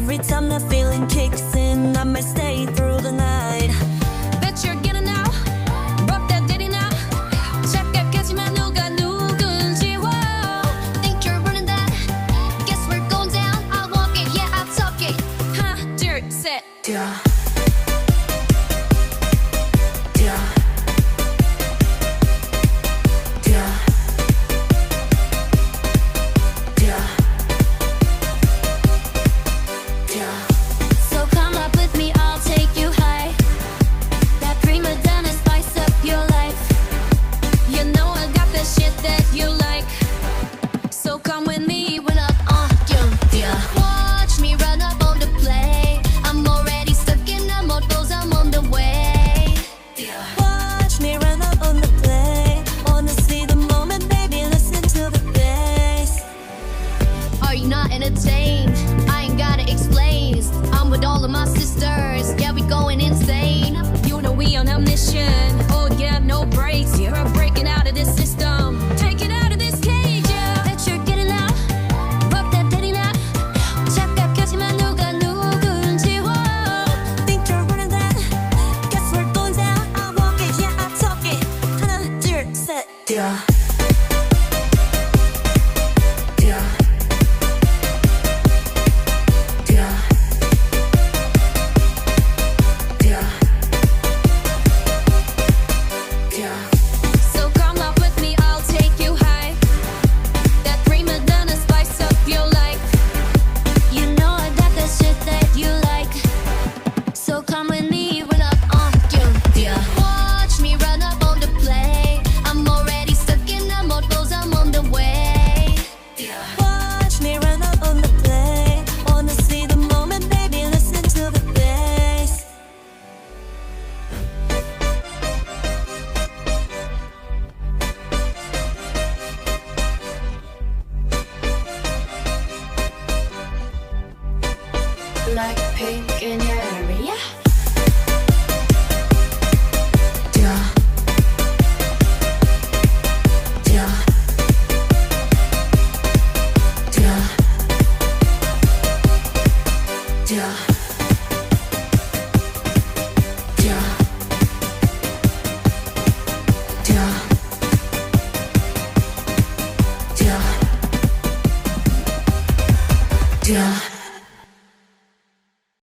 Every time that feeling kicks in, I might stay through the night. Bet you're getting out, rock that daddy now. 착각하지만 누가 누군지. Whoa. Think you're running that? Guess we're going down. I'll walk it, yeah, I'll talk it. 하나, 둘, 셋. Yeah. Not entertained, I ain't gotta explain. I'm with all of my sisters, yeah, we going insane. You know we on a mission, oh yeah, no breaks. Yeah, we're breaking out of this system, taking out of this cage, yeah. Bet you're getting out, rock that daddy now. 착각하지만 누가 누군지. Whoa. Think you're running that? Guess we're going down. I'll walk it, yeah, I'll talk it. 하나, 둘, 셋. Yeah. Like pink in your area. Yeah. Yeah. Yeah. Yeah.